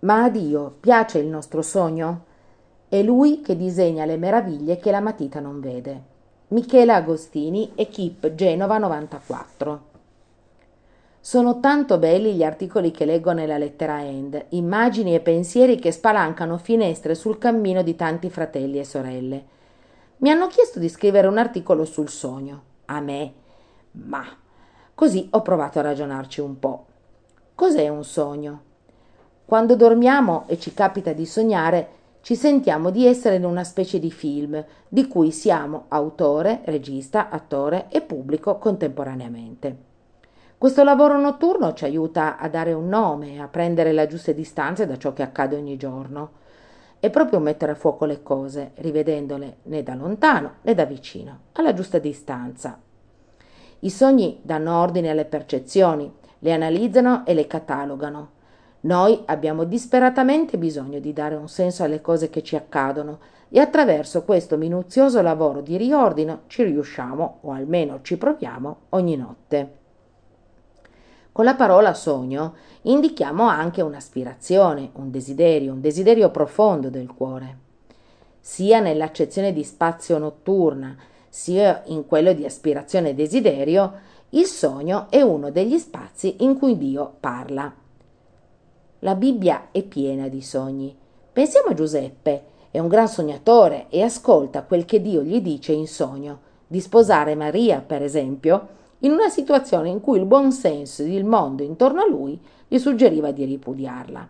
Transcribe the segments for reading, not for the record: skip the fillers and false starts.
Ma a Dio piace il nostro sogno? È Lui che disegna le meraviglie che la matita non vede. Michela Agostini, Equipe Genova 94. Sono tanto belli gli articoli che leggo nella lettera End, immagini e pensieri che spalancano finestre sul cammino di tanti fratelli e sorelle. Mi hanno chiesto di scrivere un articolo sul sogno. A me? Ma così ho provato a ragionarci un po'. Cos'è un sogno? Quando dormiamo e ci capita di sognare, ci sentiamo di essere in una specie di film, di cui siamo autore, regista, attore e pubblico contemporaneamente. Questo lavoro notturno ci aiuta a dare un nome, a prendere le giuste distanze da ciò che accade ogni giorno. È proprio mettere a fuoco le cose, rivedendole né da lontano né da vicino, alla giusta distanza. I sogni danno ordine alle percezioni, le analizzano e le catalogano. Noi abbiamo disperatamente bisogno di dare un senso alle cose che ci accadono e attraverso questo minuzioso lavoro di riordino ci riusciamo, o almeno ci proviamo, ogni notte. Con la parola sogno indichiamo anche un'aspirazione, un desiderio profondo del cuore. Sia nell'accezione di spazio notturna, sia in quello di aspirazione e desiderio, il sogno è uno degli spazi in cui Dio parla. La Bibbia è piena di sogni. Pensiamo a Giuseppe, è un gran sognatore e ascolta quel che Dio gli dice in sogno, di sposare Maria, per esempio, in una situazione in cui il buon senso del mondo intorno a lui gli suggeriva di ripudiarla.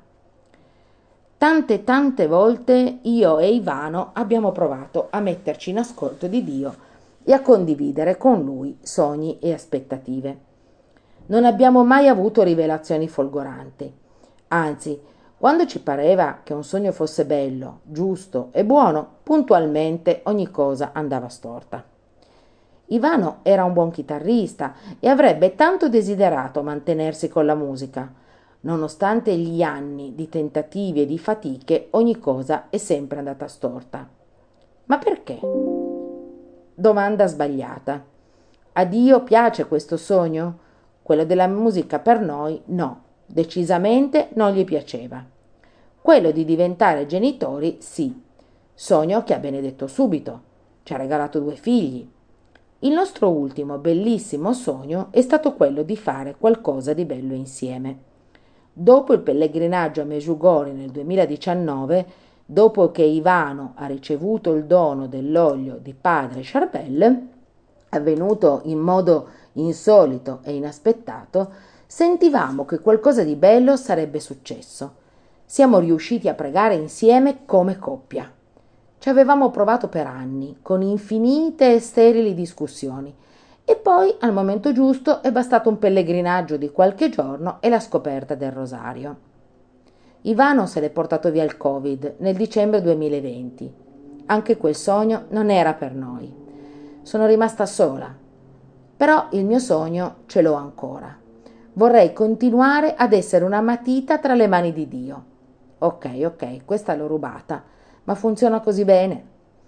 Tante volte io e Ivano abbiamo provato a metterci in ascolto di Dio e a condividere con lui sogni e aspettative. Non abbiamo mai avuto rivelazioni folgoranti. Anzi, quando ci pareva che un sogno fosse bello, giusto e buono, puntualmente ogni cosa andava storta. Ivano era un buon chitarrista e avrebbe tanto desiderato mantenersi con la musica. Nonostante gli anni di tentativi e di fatiche, ogni cosa è sempre andata storta. Ma perché? Domanda sbagliata. A Dio piace questo sogno? Quello della musica per noi no, decisamente non gli piaceva. Quello di diventare genitori sì, sogno che ha benedetto subito. Ci ha regalato 2 figli. Il nostro ultimo bellissimo sogno è stato quello di fare qualcosa di bello insieme. Dopo il pellegrinaggio a Medjugorje nel 2019, dopo che Ivano ha ricevuto il dono dell'olio di padre Charbel, avvenuto in modo insolito e inaspettato, sentivamo che qualcosa di bello sarebbe successo. Siamo riusciti a pregare insieme come coppia. Ci avevamo provato per anni, con infinite e sterili discussioni, e poi al momento giusto è bastato un pellegrinaggio di qualche giorno e la scoperta del rosario. Ivano se l'è portato via il Covid nel dicembre 2020. Anche quel sogno non era per noi. Sono rimasta sola, però il mio sogno ce l'ho ancora. Vorrei continuare ad essere una matita tra le mani di Dio. Ok, questa l'ho rubata, ma funziona così bene.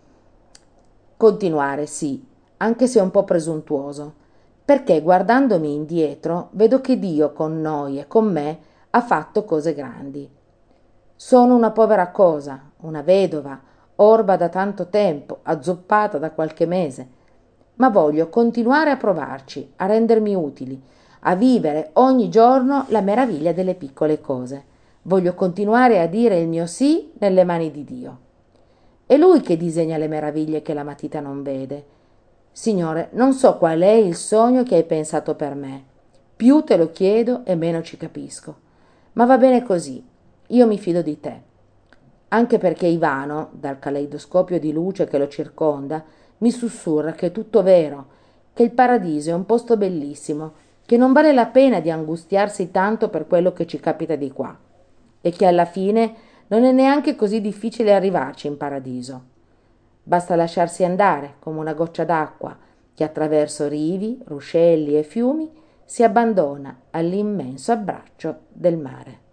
Continuare, sì, anche se un po' presuntuoso, perché guardandomi indietro vedo che Dio con noi e con me ha fatto cose grandi. Sono una povera cosa, una vedova, orba da tanto tempo, azzoppata da qualche mese, ma voglio continuare a provarci, a rendermi utili, a vivere ogni giorno la meraviglia delle piccole cose. Voglio continuare a dire il mio sì nelle mani di Dio. È Lui che disegna le meraviglie che la matita non vede. Signore, non so qual è il sogno che hai pensato per me. Più te lo chiedo e meno ci capisco. Ma va bene così. Io mi fido di te. Anche perché Ivano, dal caleidoscopio di luce che lo circonda, mi sussurra che è tutto vero, che il paradiso è un posto bellissimo, che non vale la pena di angustiarsi tanto per quello che ci capita di qua e che alla fine non è neanche così difficile arrivarci in paradiso. Basta lasciarsi andare come una goccia d'acqua che attraverso rivi, ruscelli e fiumi si abbandona all'immenso abbraccio del mare.